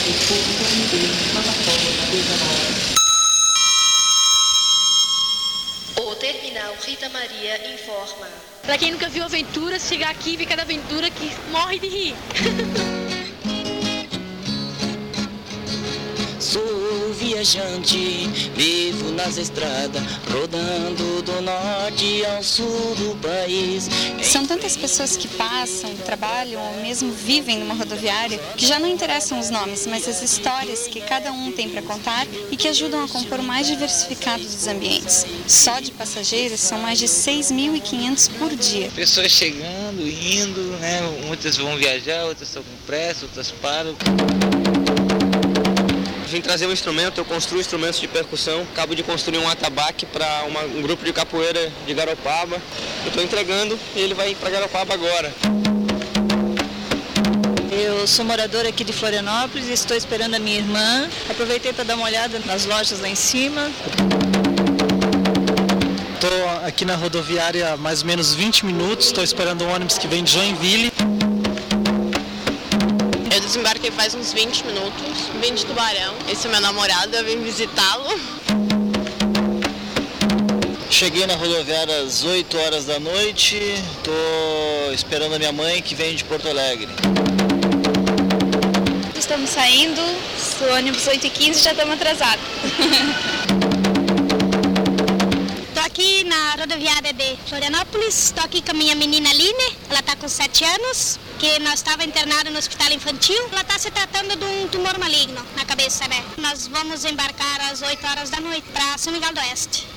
O terminal Rita Maria informa. Pra quem nunca viu aventura, chegar aqui e ver cada aventura que morre de rir. Sou viajante, vivo nas estradas, rodando do norte ao sul do país. São tantas pessoas que passam, trabalham ou mesmo vivem numa rodoviária que já não interessam os nomes, mas as histórias que cada um tem para contar e que ajudam a compor o mais diversificado dos ambientes. Só de passageiros são mais de 6.500 por dia. Pessoas chegando, indo, né? Muitas vão viajar, outras estão com pressa, outras param. Vim trazer um instrumento, eu construo instrumentos de percussão. Acabo de construir um atabaque para um grupo de capoeira de Garopaba. Eu estou entregando e ele vai para Garopaba agora. Eu sou moradora aqui de Florianópolis e estou esperando a minha irmã. Aproveitei para dar uma olhada nas lojas lá em cima. Estou aqui na rodoviária há mais ou menos 20 minutos, estou esperando um ônibus que vem de Joinville. Eu desembarquei faz uns 20 minutos, vim de Tubarão. Esse é meu namorado, eu vim visitá-lo. Cheguei na rodoviária às 8 horas da noite, estou esperando a minha mãe que vem de Porto Alegre. Estamos saindo, o ônibus 8h15 já estamos atrasados. Estou aqui na rodoviária de Florianópolis, estou aqui com a minha menina Aline, ela está com 7 anos. Que nós estávamos internados no hospital infantil, ela está se tratando de um tumor maligno na cabeça, né? Nós vamos embarcar às 8 horas da noite para São Miguel do Oeste.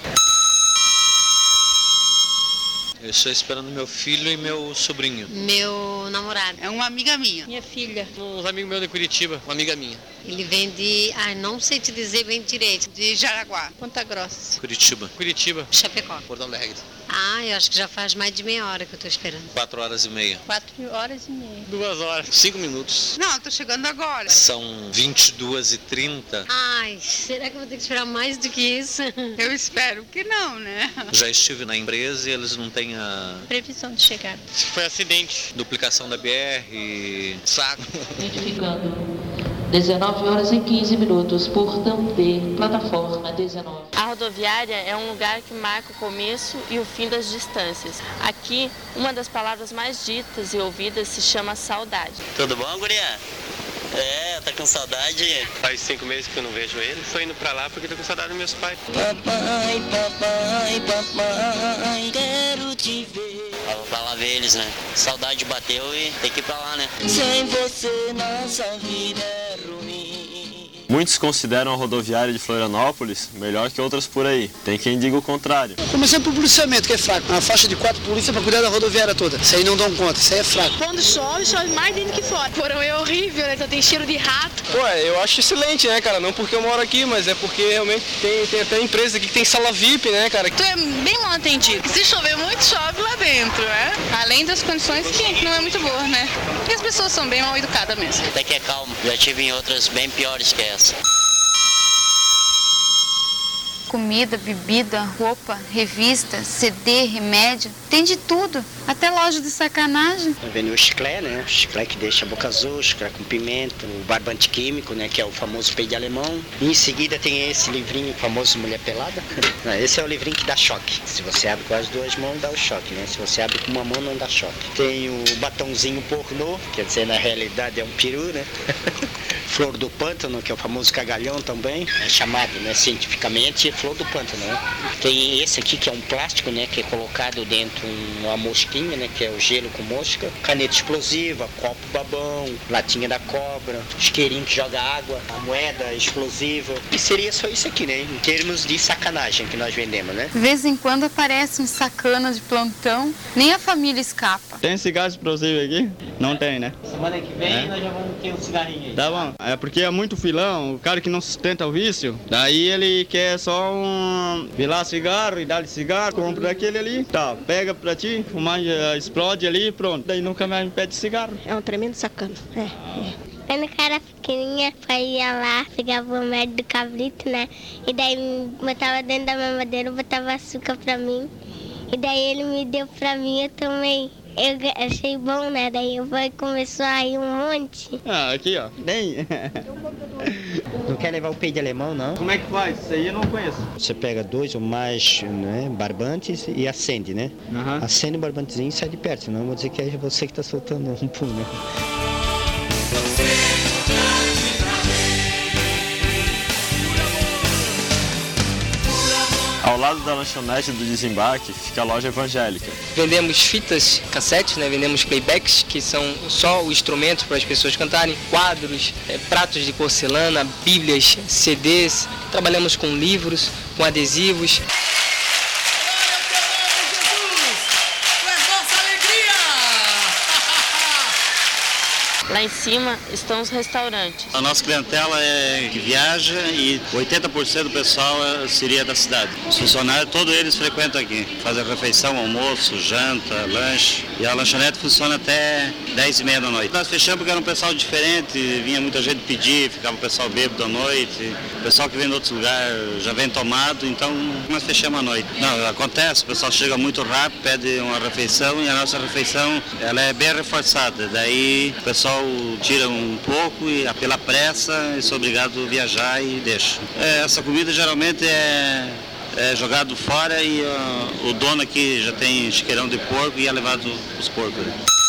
Eu estou esperando meu filho e meu sobrinho. Meu namorado. É uma amiga minha. Minha filha. Uns amigos meus de Curitiba, uma amiga minha. Ele vem de, não sei te dizer bem direito. De Jaraguá. Ponta Grossa. Curitiba. Chapecó. Porto Alegre. Eu acho que já faz mais de meia hora que eu estou esperando. 4 horas e meia. 4 horas e meia. 2 horas. 5 minutos. Não, eu tô chegando agora. São 22h30. Será que eu vou ter que esperar mais do que isso? Eu espero que não, né? Já estive na empresa e eles não têm a previsão de chegada. Foi acidente. Duplicação da BR, saco. Identificando. 19 horas e 15 minutos, portão D, plataforma 19. A rodoviária é um lugar que marca o começo e o fim das distâncias. Aqui, uma das palavras mais ditas e ouvidas se chama saudade. Tudo bom, guria? Tá com saudade? Faz 5 meses que eu não vejo ele. Estou indo pra lá porque tô com saudade dos meus pais. Papai, papai, papai, quero te ver. Vou pra lá ver eles, né? Saudade bateu e tem que ir pra lá, né? Sem você nossa vida é ruim. Muitos consideram a rodoviária de Florianópolis melhor que outras por aí. Tem quem diga o contrário. Começando por policiamento, que é fraco. Uma faixa de 4 polícias para cuidar da rodoviária toda. Isso aí não dão conta, isso aí é fraco. Quando chove, chove mais dentro que fora. Porão é horrível, né? Então tem cheiro de rato. Eu acho excelente, né, cara? Não porque eu moro aqui, mas é porque realmente tem até empresa aqui que tem sala VIP, né, cara? Tu é bem mal atendido. Se chover muito, chove lá dentro, né? Além das condições que não é muito boa, né? E as pessoas são bem mal educadas mesmo. Até que é calmo. Já tive em outras bem piores que essa. Comida, bebida, roupa, revista, CD, remédio, tem de tudo, até loja de sacanagem. Vem o chiclete, né? O chiclete que deixa a boca azul, chiclete com pimenta, o barbante químico, né? Que é o famoso peide alemão. E em seguida tem esse livrinho famoso Mulher Pelada. Esse é o livrinho que dá choque. Se você abre com as duas mãos, dá o choque, né? Se você abre com uma mão, não dá choque. Tem o batonzinho pornô, quer dizer, na realidade é um peru, né? Flor do pântano, que é o famoso cagalhão também, é chamado, né, cientificamente flor do pântano, né? Tem esse aqui que é um plástico, né, que é colocado dentro uma mosquinha, né, que é o gelo com mosca, caneta explosiva, copo babão, latinha da cobra, isqueirinho que joga água, a moeda explosiva. E seria só isso aqui, né, em termos de sacanagem que nós vendemos, né? De vez em quando aparece um sacana de plantão, nem a família escapa. Tem cigarro explosivo aqui? Não tem, né? Semana que vem nós já vamos ter um cigarrinho aí. Tá bom. É porque é muito filão, o cara que não sustenta o vício, daí ele quer só vilar cigarro e dar-lhe cigarro, compra daquele ali, tá, pega pra ti, fumar, explode ali, pronto, daí nunca mais me pede cigarro. É um tremendo sacana, Quando eu era pequenininha, ia lá, pegava o remédio do cabrito, né, e daí botava dentro da mamadeira, botava açúcar pra mim, e daí ele me deu pra mim, eu tomei. Eu achei bom, né? Daí começou a ir um monte. Ah, aqui ó, nem. Não quer levar o peito de alemão, não? Como é que faz? Isso aí eu não conheço. Você pega 2 ou mais, né, barbantes e acende, né? Acende o barbantezinho e sai de perto, senão eu vou dizer que é você que tá soltando um pum, né? Ao lado da lanchonete do desembarque fica a loja evangélica. Vendemos fitas, cassetes, né? Vendemos playbacks, que são só o instrumento para as pessoas cantarem, quadros, pratos de porcelana, bíblias, CDs. Trabalhamos com livros, com adesivos. Lá em cima estão os restaurantes. A nossa clientela é que viaja e 80% do pessoal seria da cidade. Os funcionários, todos eles frequentam aqui. Fazem refeição, almoço, janta, lanche. E a lanchonete funciona até 10h30 da noite. Nós fechamos porque era um pessoal diferente, vinha muita gente pedir, ficava o pessoal bêbado à noite. O pessoal que vem de outros lugares já vem tomado, então nós fechamos à noite. Não, acontece, o pessoal chega muito rápido, pede uma refeição e a nossa refeição ela é bem reforçada. Daí o pessoal tira um pouco e pela pressa eu sou obrigado a viajar e deixo. Essa comida geralmente é jogado fora e o dono aqui já tem chiqueirão de porco e é levado os porcos.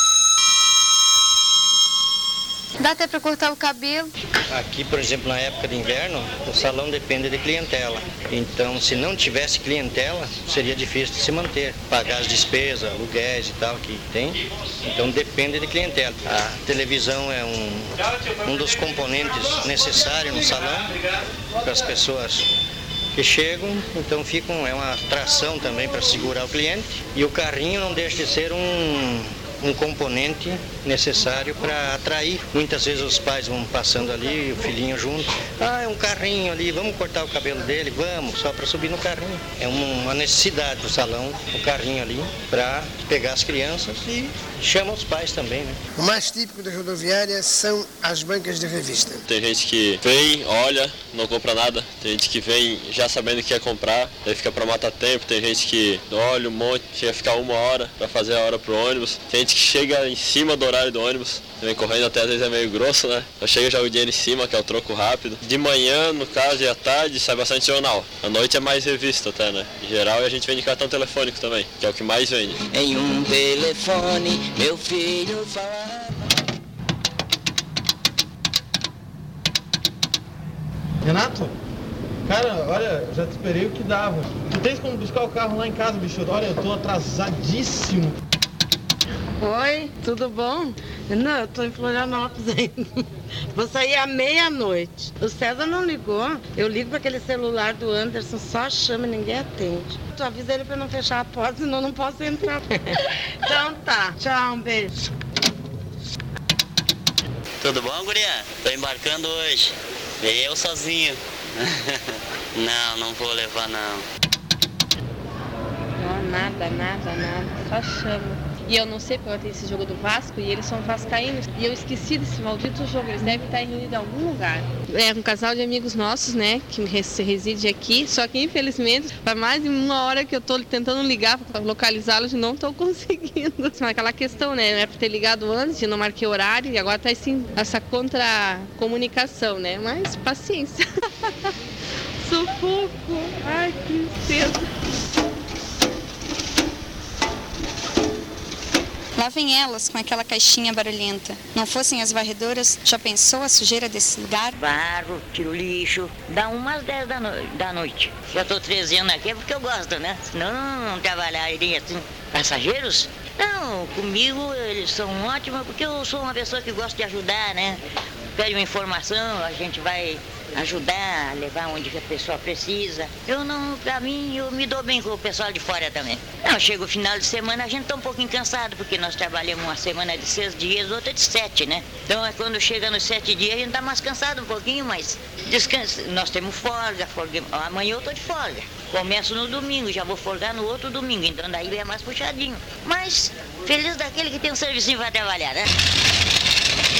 Dá até para cortar o cabelo. Aqui, por exemplo, na época de inverno, o salão depende de clientela. Então, se não tivesse clientela, seria difícil de se manter. Pagar as despesas, aluguéis e tal que tem. Então, depende de clientela. A televisão é um dos componentes necessários no salão para as pessoas que chegam. Então, é uma atração também para segurar o cliente. E o carrinho não deixa de ser um componente necessário para atrair. Muitas vezes os pais vão passando ali, o filhinho junto. É um carrinho ali, vamos cortar o cabelo dele? Vamos, só para subir no carrinho. É uma necessidade do salão, o carrinho ali, para pegar as crianças e chama os pais também, né? O mais típico da rodoviária são as bancas de revista. Tem gente que vem, olha, não compra nada. Tem gente que vem já sabendo que quer comprar, daí fica para matar tempo. Tem gente que olha um monte, chega a ficar 1 hora para fazer a hora pro ônibus. Tem gente que chega em cima do horário do ônibus, vem correndo, até às vezes é meio grosso, né? Eu chego já o dinheiro em cima, que é o troco rápido. De manhã, no caso, e à tarde, sai bastante jornal. À noite é mais revista até, né? Em geral, a gente vende cartão telefônico também, que é o que mais vende. Em um telefone, meu filho fala... Renato? Cara, olha, já te esperei o que dava. Tu tens como buscar o carro lá em casa, bicho? Olha, eu tô atrasadíssimo. Oi, tudo bom? Não, eu tô em Florianópolis ainda. Vou sair à meia-noite. O César não ligou. Eu ligo para aquele celular do Anderson, só chama e ninguém atende. Tu avisa ele para não fechar a porta, senão não posso entrar. Então tá, tchau, um beijo. Tudo bom, guria? Tô embarcando hoje. Eu sozinho. Não vou levar não. Não, nada. Só chama. E eu não sei porque tem esse jogo do Vasco e eles são vascaínos. E eu esqueci desse maldito jogo, eles devem estar reunidos em algum lugar. É um casal de amigos nossos, né, que reside aqui. Só que infelizmente faz mais de 1 hora que eu tô tentando ligar para localizá-los e não tô conseguindo. Aquela questão, né, não é para ter ligado antes, eu não marquei horário e agora tá assim, essa contra-comunicação, né, mas paciência. Sufoco, ai que tristeza. Lá vem elas com aquela caixinha barulhenta. Não fossem as varredoras, já pensou a sujeira desse lugar? Barro, tiro lixo, dá umas 10 da noite. Já tô 13 anos aqui porque eu gosto, né? Senão não trabalharia assim. Passageiros? Não, comigo eles são ótimos porque eu sou uma pessoa que gosta de ajudar, né? Pede uma informação, a gente vai ajudar, levar onde a pessoa precisa. Pra mim, eu me dou bem com o pessoal de fora também. Não, chega o final de semana, a gente tá um pouquinho cansado, porque nós trabalhamos uma semana de 6 dias, outra de 7, né? Então, quando chega nos 7 dias, a gente tá mais cansado um pouquinho, mas descansa. Nós temos folga. Amanhã eu tô de folga. Começo no domingo, já vou folgar no outro domingo, então daí é mais puxadinho. Mas, feliz daquele que tem um serviço para trabalhar, né?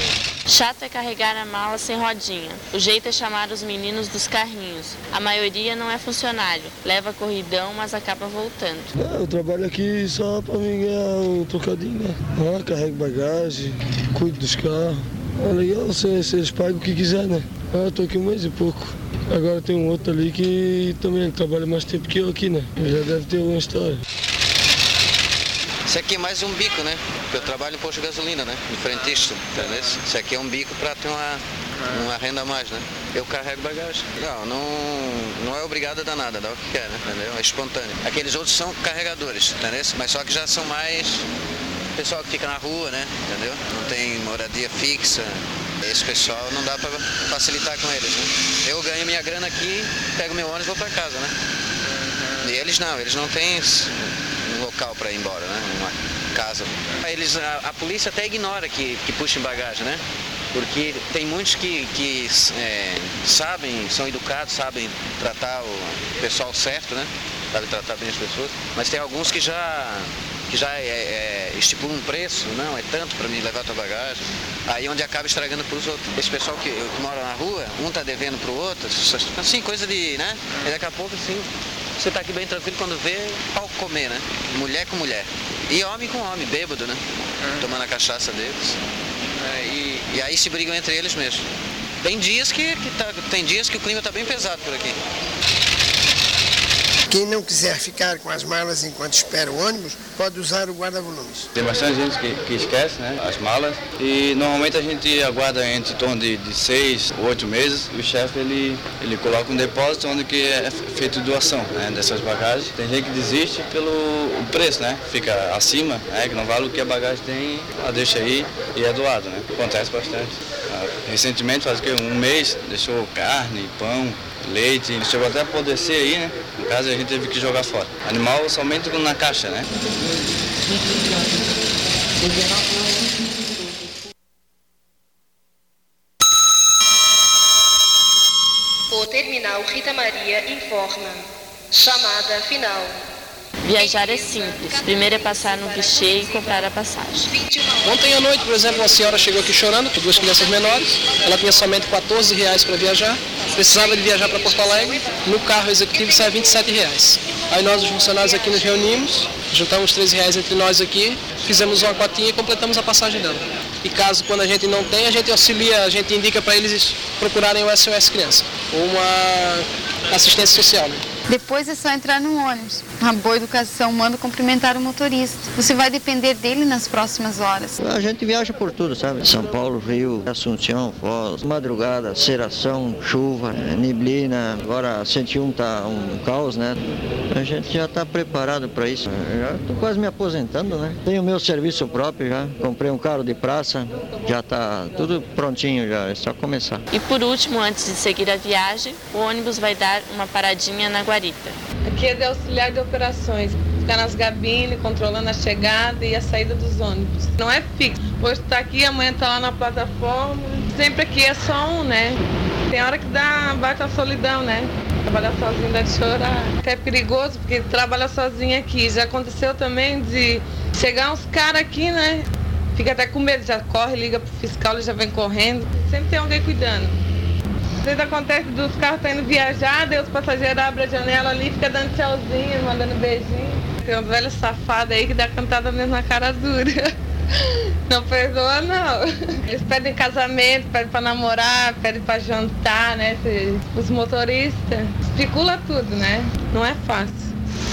Chato é carregar a mala sem rodinha. O jeito é chamar os meninos dos carrinhos. A maioria não é funcionário, leva corridão, mas acaba voltando. Eu trabalho aqui só para mim ganhar um trocadinho, né? Carrego bagagem, cuido dos carros. É legal, vocês pagam o que quiser, né? Eu tô aqui 1 mês e pouco. Agora tem um outro ali que também trabalha mais tempo que eu aqui, né? Ele já deve ter alguma história. Isso aqui é mais um bico, né? Eu trabalho em posto de gasolina, né? De frentista, entendeu? Isso aqui é um bico para ter uma renda a mais, né? Eu carrego bagagem. Não é obrigado a dar nada, dá o que quer, né? Entendeu? É espontâneo. Aqueles outros são carregadores, entendeu? Mas só que já são mais pessoal que fica na rua, né? Entendeu? Não tem moradia fixa. Esse pessoal não dá para facilitar com eles, né? Eu ganho minha grana aqui, pego meu ônibus e vou para casa, né? E eles não têm um local para ir embora, né? Uma casa. A polícia até ignora que puxem bagagem, né? Porque tem muitos que sabem, são educados, sabem tratar o pessoal certo, né? Sabem tratar bem as pessoas, mas tem alguns que já estipulam um preço, não, é tanto para me levar tua bagagem, aí onde acaba estragando para os outros. Esse pessoal que mora na rua, um tá devendo para o outro, assim, coisa de, né? E daqui a pouco, assim, você tá aqui bem tranquilo quando vê pau comer, né? Mulher com mulher. E homem com homem, bêbado, né? Tomando a cachaça deles. E aí se brigam entre eles mesmo. Tem dias que o clima tá bem pesado por aqui. Quem não quiser ficar com as malas enquanto espera o ônibus, pode usar o guarda-volumes. Tem bastante gente que esquece, né, as malas, e normalmente a gente aguarda entre torno de 6 ou 8 meses. O chefe ele coloca um depósito onde que é feito doação, né, dessas bagagens. Tem gente que desiste pelo preço, né, fica acima, né, que não vale o que a bagagem tem, deixa aí e é doado, né. Acontece bastante. Recentemente, faz um mês, deixou carne, pão, leite, chegou até a apodrecer aí, né? No caso, a gente teve que jogar fora. Animal somente na caixa, né? O terminal Rita Maria informa. Chamada final. Viajar é simples. Primeiro é passar no guichê e comprar a passagem. Ontem à noite, por exemplo, uma senhora chegou aqui chorando, com 2 crianças menores. Ela tinha somente R$14 para viajar. Precisava de viajar para Porto Alegre. No carro executivo sai R$27. Aí nós, os funcionários aqui, nos reunimos, juntamos R$13 entre nós aqui, fizemos uma cotinha e completamos a passagem dela. E caso, quando a gente não tem, a gente auxilia, a gente indica para eles procurarem o SOS Criança, ou uma assistência social, né? Depois é só entrar no ônibus. A boa educação manda cumprimentar o motorista. Você vai depender dele nas próximas horas. A gente viaja por tudo, sabe? São Paulo, Rio, Assunção, Foz, madrugada, Ceração, chuva, neblina. Agora 101 tá um caos, né? A gente já está preparado para isso. Eu já estou quase me aposentando, né? Tenho meu serviço próprio já. Comprei um carro de praça. Já está tudo prontinho já. É só começar. E por último, antes de seguir a viagem, o ônibus vai dar uma paradinha na Guarita. Aqui é de auxiliar de operações, ficar nas cabines, controlando a chegada e a saída dos ônibus. Não é fixo, hoje está aqui, amanhã está lá na plataforma. Sempre aqui é só um, né? Tem hora que bate a solidão, né? Trabalhar sozinho dá de chorar. É perigoso porque trabalha sozinho aqui. Já aconteceu também de chegar uns caras aqui, né? Fica até com medo, já corre, liga pro fiscal, ele já vem correndo. Sempre tem alguém cuidando. Às vezes acontece dos carros tá indo viajar, daí os passageiros abrem a janela ali, fica dando tchauzinho, mandando beijinho. Tem um velho safado aí que dá cantada mesmo na cara dura. Não perdoa, não. Eles pedem casamento, pedem pra namorar, pedem pra jantar, né? Os motoristas. Especula tudo, né? Não é fácil.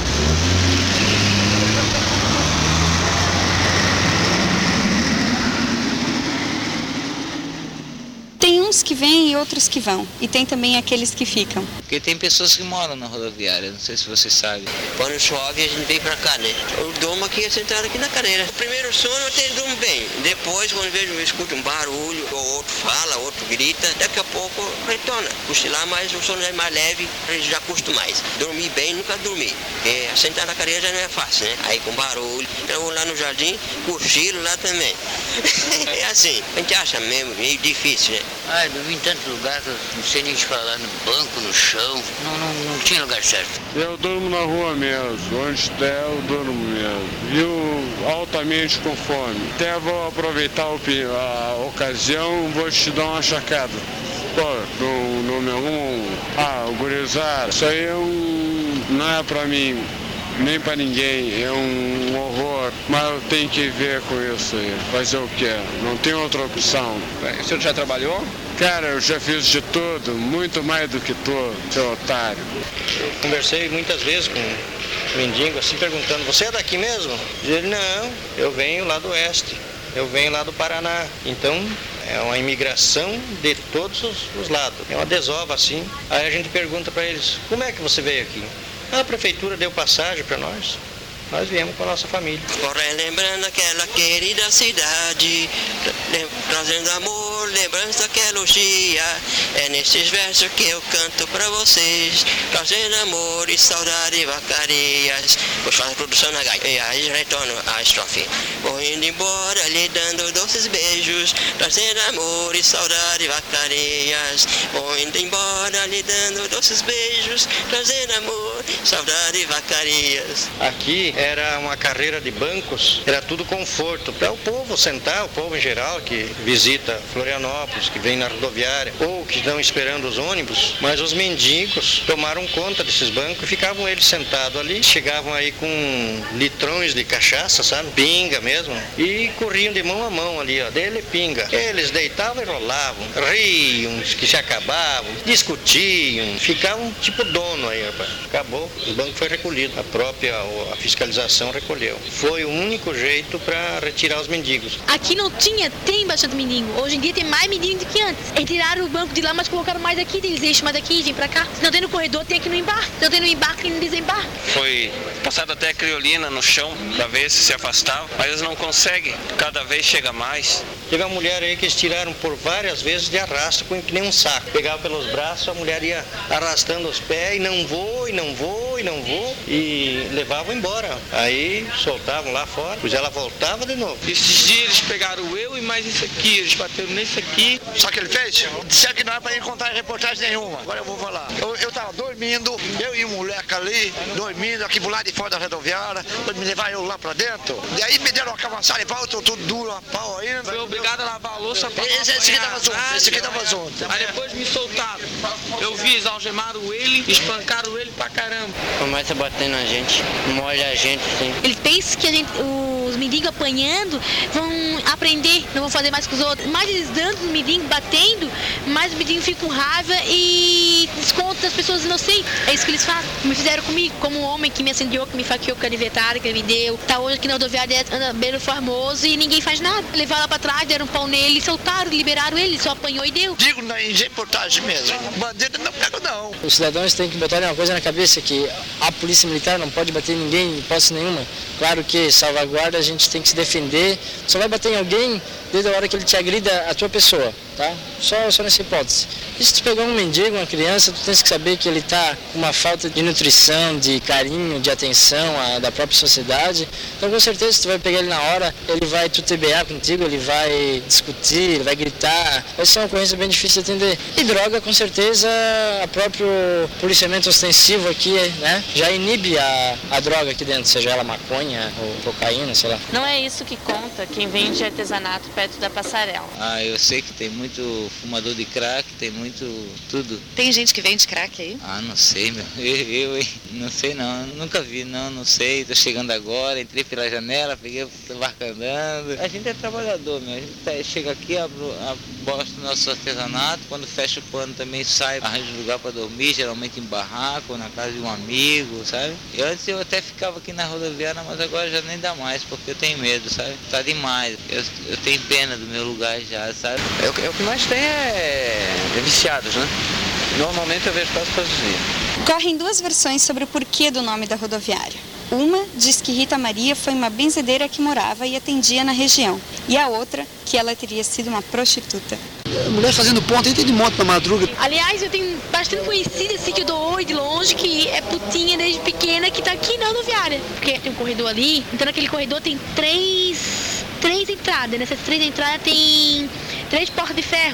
Tem uns que vêm e outros que vão. E tem também aqueles que ficam. Porque tem pessoas que moram na rodoviária, não sei se você sabe. Quando chove a gente vem pra cá, né? Eu durmo aqui, sentado aqui na cadeira. O primeiro sono eu até durmo bem. Depois, quando eu escuto um barulho, ou outro fala, outro grita, daqui a pouco retorna. Cochilar, mas o sono é mais leve, a gente já custa mais. Dormir bem, nunca dormi. Porque sentar na cadeira já não é fácil, né? Aí com barulho. Eu vou lá no jardim, cochilo lá também. É assim, a gente acha mesmo meio difícil, né? dormi em tantos lugares, não sei nem te falar, no banco, no chão, não tinha lugar certo. Eu durmo na rua mesmo, onde der eu durmo mesmo. Viu, altamente com fome. Até vou aproveitar a ocasião, vou te dar uma chacada. Pô, no meu gurizada, isso aí não é pra mim. Nem pra ninguém, é um horror, mas eu tenho que ver com isso aí, fazer o quê? Não tem outra opção. O senhor já trabalhou? Cara, eu já fiz de tudo, muito mais do que tu, seu otário. Eu conversei muitas vezes com um mendigo, assim, perguntando, você é daqui mesmo? Ele, não, eu venho lá do oeste, eu venho lá do Paraná, então... É uma imigração de todos os lados, é uma desova assim. Aí a gente pergunta para eles, como é que você veio aqui? A prefeitura deu passagem para nós viemos com a nossa família. Corre lembrando aquela querida cidade, trazendo amor, lembrança daquela dia. É nesses versos que eu canto pra vocês, trazendo amor e saudade e vacarias. Vou fazer a produção na gaita, e aí retorno a estrofe. Vou indo embora, lhe dando doces beijos, trazendo amor e saudade e vacarias. Vou indo embora, lhe dando doces beijos, trazendo amor, saudade e vacarias. Aqui era uma carreira de bancos, era tudo conforto para o povo sentar, o povo em geral que visita Florianópolis, que vem na rodoviária ou que estão esperando os ônibus, mas os mendigos tomaram conta desses bancos e ficavam eles sentados ali, chegavam aí com litrões de cachaça, sabe, pinga mesmo, e corriam de mão a mão ali, ó, dele pinga. Eles deitavam e rolavam, riam, que se acabavam, discutiam, ficavam tipo dono aí, rapaz. Acabou, o banco foi recolhido, a fiscalização recolheu. Foi o único jeito para retirar os mendigos. Aqui não tem bastante mendigo. Hoje em dia tem mais mendigo do que antes. Eles tiraram o banco de lá, mas colocaram mais aqui. Eles deixam mais aqui, vem pra cá. Se não tem no corredor, tem aqui no embarque. Se não tem no embarque, tem no desembarque. Foi passado até criolina no chão para ver se afastava, mas eles não conseguem. Cada vez chega mais. Teve uma mulher aí que eles tiraram por várias vezes de arrasto, que nem um saco. Pegava pelos braços, a mulher ia arrastando os pés e não vou, e levavam embora. Aí soltavam lá fora, pois ela voltava de novo. Esses dias eles pegaram eu e mais isso aqui, eles bateram nesse aqui. Sabe o que ele fez? Disseram que não era pra encontrar reportagem nenhuma. Agora eu vou falar. Eu tava dormindo, eu e um moleque ali, dormindo aqui pro lado de fora da rodoviária, me levar eu lá pra dentro. E aí me deram uma cavaçada e pau, tudo duro, a pau ainda. Foi obrigado a lavar a louça pra esse aqui tava junto, Aí depois me soltaram. Eu vi, eles algemaram ele, espancaram ele pra caramba. Começa a bater na gente, molha a gente, sim. Eles pensam que os mendigos apanhando vão aprender, não vão fazer mais que os outros. Mais eles dando os mendigos, batendo, mais os mendigos ficam com raiva e descontam das pessoas inocentes. É isso que eles fazem. Me fizeram comigo, como um homem que me acendiou, que me faqueou com a canivetada, que ele me deu. Tá hoje aqui na rodoviária, anda beiro Formoso e ninguém faz nada. Levaram lá pra trás, deram um pau nele, soltaram, liberaram ele, só apanhou e deu. Digo em reportagem mesmo, bandido não pega não. Os cidadãos têm que botar uma coisa na cabeça, que a polícia militar não pode bater em ninguém, em hipótese nenhuma. Claro que salvaguarda, a gente tem que se defender, só vai bater em alguém desde a hora que ele te agrida a tua pessoa, tá? Só nessa hipótese. E se tu pegar um mendigo, uma criança, tu tens que saber que ele está com uma falta de nutrição, de carinho, de atenção da própria sociedade. Então, com certeza, se tu vai pegar ele na hora, ele vai tutebear contigo, ele vai discutir, ele vai gritar. Vai ser uma ocorrência bem difícil de atender. E droga, com certeza, o próprio policiamento ostensivo aqui, né, já inibe a droga aqui dentro, seja ela maconha ou cocaína, sei lá. Não é isso que conta quem vende artesanato perto da passarela. Eu sei que tem muito fumador de crack, tem muito tudo. Tem gente que vende crack aí? Não sei, meu. Eu não sei não, nunca vi não sei, tô chegando agora, entrei pela janela, peguei o barco andando. A gente é trabalhador, meu, a gente chega aqui, bosta o nosso artesanato, quando fecha o pano também sai, arranja lugar para dormir, geralmente em barraco, na casa de um amigo, sabe? E antes eu até ficava aqui na rodoviária, mas agora já nem dá mais, porque eu tenho medo, sabe? Tá demais, eu tenho pena do meu lugar já, sabe? O que mais tem é viciados, né? Normalmente eu vejo quase todos os dias. Correm duas versões sobre o porquê do nome da rodoviária. Uma diz que Rita Maria foi uma benzedeira que morava e atendia na região. E a outra, que ela teria sido uma prostituta. Mulher fazendo ponta, entra de moto na madruga. Aliás, eu tenho bastante conhecida, assim, que eu dou oi de longe, que é putinha desde pequena, que tá aqui na rodoviária. Porque tem um corredor ali, então naquele corredor tem três entradas. Nessas três entradas tem 3 portas de ferro.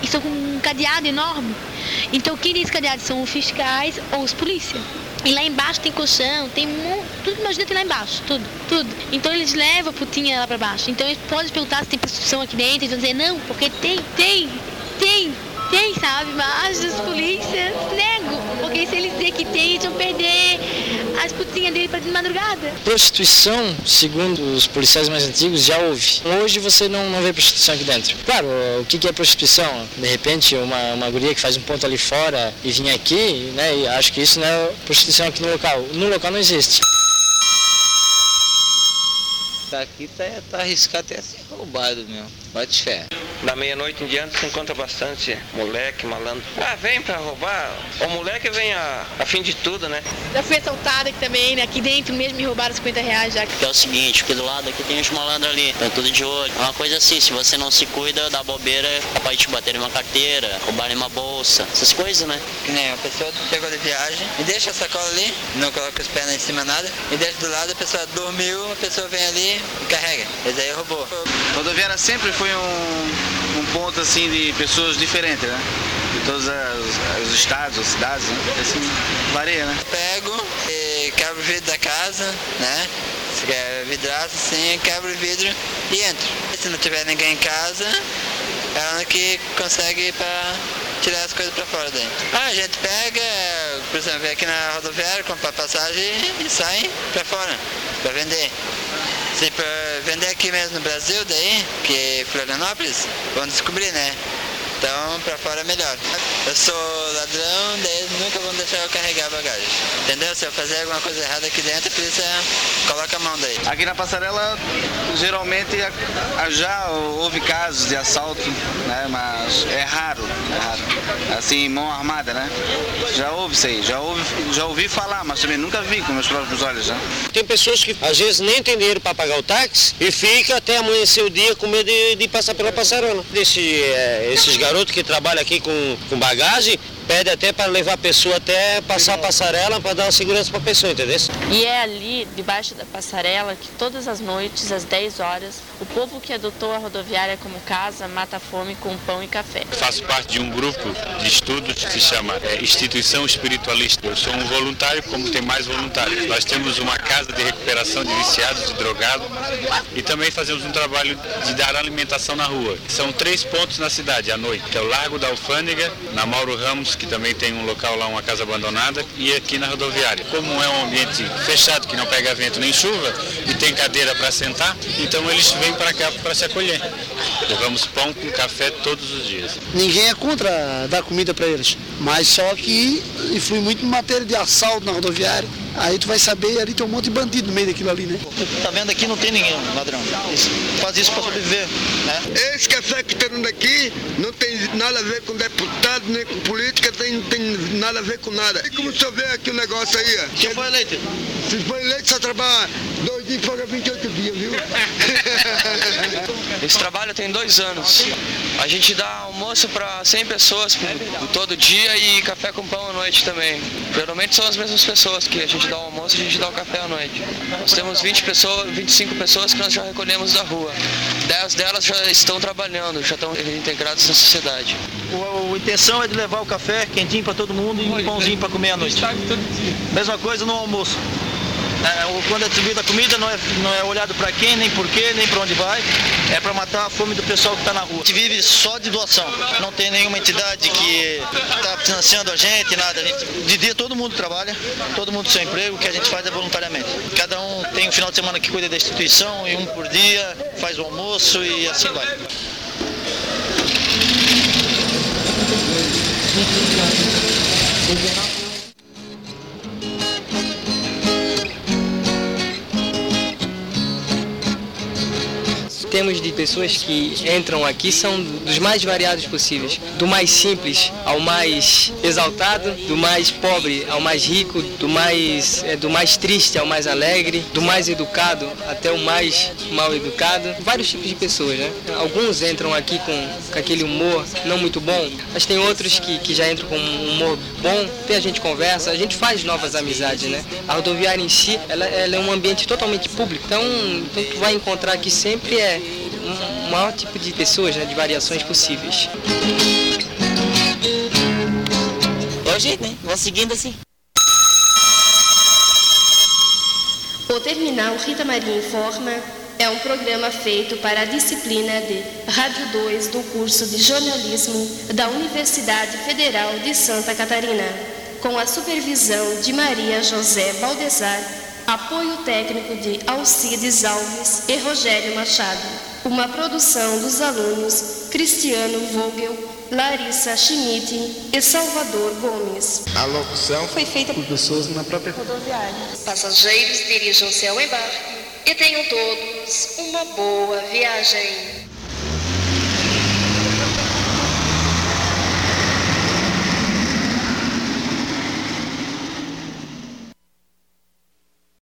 estão com um cadeado enorme. Então quem tem esse cadeado são os fiscais ou os polícias. E lá embaixo tem colchão, tem tudo que imagina tem lá embaixo, tudo. Então eles levam a putinha lá pra baixo. Então eles podem perguntar se tem prostituição aqui dentro, eles vão dizer não, porque tem, sabe? Mas os polícias negam, porque se eles dizerem que tem, eles vão perder as putinhas dele de madrugada. Prostituição, segundo os policiais mais antigos, já houve. Hoje você não vê prostituição aqui dentro. Claro, o que é prostituição? De repente, uma guria que faz um ponto ali fora e vinha aqui, né? E acho que isso não é prostituição aqui no local. No local não existe. Aqui tá arriscado até ser roubado mesmo. Bate fé. Da meia-noite em diante se encontra bastante moleque, malandro. Vem pra roubar. O moleque vem a fim de tudo, né? Já fui assaltada aqui também, né? Aqui dentro mesmo me roubaram R$50 já. É o seguinte, porque do lado aqui tem os malandros ali, estão tudo de olho. É uma coisa assim, se você não se cuida, dá bobeira, capaz de te bater em uma carteira, roubar em uma bolsa, essas coisas, né? Que nem a pessoa chegou de viagem e deixa a sacola ali, não coloca os pés em cima nada, e deixa do lado, a pessoa dormiu, a pessoa vem ali e carrega. Esse aí roubou. A rodoviária sempre foi um ponto assim de pessoas diferentes, né? De todos os estados, as cidades, né? Assim, varia, né? Pego e quebro o vidro da casa, né? Se quer vidraça assim, quebro o vidro e entro. Se não tiver ninguém em casa, é onde que consegue ir pra tirar as coisas pra fora daí. A gente pega, por exemplo, vem aqui na rodoviária, compra passagem e sai pra fora, pra vender. Se pra vender aqui mesmo no Brasil, daí, que é Florianópolis, vão descobrir, né? Então, pra fora é melhor. Eu sou ladrão, daí eles nunca vão deixar eu carregar a bagagem. Entendeu? Se eu fazer alguma coisa errada aqui dentro, a polícia coloca a mão daí. Aqui na passarela, geralmente, já houve casos de assalto, né? Mas é raro. Assim, mão armada, né? Já houve isso aí, já ouvi falar, mas também nunca vi com meus próprios olhos, né? Tem pessoas que às vezes nem tem dinheiro para pagar o táxi e fica até amanhecer o dia com medo de passar pela passarela. Esses garotos que trabalham aqui com bagagem, pede até para levar a pessoa até passar a passarela para dar uma segurança para a pessoa, entendeu? E é ali, debaixo da passarela, que todas as noites, às 10 horas, o povo que adotou a rodoviária como casa mata a fome com pão e café. Faço parte de um grupo de estudos que se chama Instituição Espiritualista. Eu sou um voluntário, como tem mais voluntários. Nós temos uma casa de recuperação de viciados, de drogados, e também fazemos um trabalho de dar alimentação na rua. São 3 pontos na cidade, à noite, que é o Largo da Alfândega, na Mauro Ramos, que também tem um local lá, uma casa abandonada, e aqui na rodoviária. Como é um ambiente fechado, que não pega vento nem chuva, e tem cadeira para sentar, então eles vêm para cá para se acolher. Levamos pão com café todos os dias. Ninguém é contra dar comida para eles, mas só que influi muito em matéria de assalto na rodoviária. Aí tu vai saber, ali tem um monte de bandido no meio daquilo ali, né? Tá vendo aqui, não tem ninguém ladrão. Faz isso para sobreviver, né? Esse café que está dando aqui não tem nada a ver com deputado, nem com política, não tem nada a ver com nada. E como o senhor vê aqui o negócio aí, ó. Quem foi eleito? Se foi eleito, só trabalha 2 dias, folga 28 dias, viu? Esse trabalho tem 2 anos. A gente dá almoço para 100 pessoas todo dia e café com pão à noite também. Geralmente são as mesmas pessoas que a gente dá o almoço e a gente dá o café à noite. Nós temos 25 pessoas que nós já recolhemos da rua. 10 delas já estão trabalhando, já estão integradas na sociedade. A intenção é de levar o café quentinho para todo mundo e um pãozinho para comer à noite. Mesma coisa no almoço. Quando é distribuída a comida não é olhado para quem, nem por quê, nem para onde vai. É para matar a fome do pessoal que está na rua. A gente vive só de doação. Não tem nenhuma entidade que está financiando a gente, nada. De dia todo mundo trabalha, todo mundo tem seu emprego, o que a gente faz é voluntariamente. Cada um tem um final de semana que cuida da instituição e um por dia faz o almoço e assim vai. Temos de pessoas que entram aqui são dos mais variados possíveis, do mais simples ao mais exaltado, do mais pobre ao mais rico, do mais triste ao mais alegre, do mais educado até o mais mal educado, vários tipos de pessoas, né? Alguns entram aqui com aquele humor não muito bom, mas tem outros que já entram com um humor bom, até a gente conversa, a gente faz novas amizades, né? A rodoviária em si, ela é um ambiente totalmente público, então tu vai encontrar aqui sempre o maior tipo de pessoas, né, de variações possíveis. jeito, né? Vou seguindo assim. O Terminal Rita Maria Informa é um programa feito para a disciplina de Rádio 2 do curso de jornalismo da Universidade Federal de Santa Catarina, com a supervisão de Maria José Baldezar, apoio técnico de Alcides Alves e Rogério Machado. Uma produção dos alunos Cristiano Vogel, Larissa Schmidt e Salvador Gomes. A locução foi feita por pessoas na própria rodoviária. Passageiros dirijam-se ao embarque e tenham todos uma boa viagem.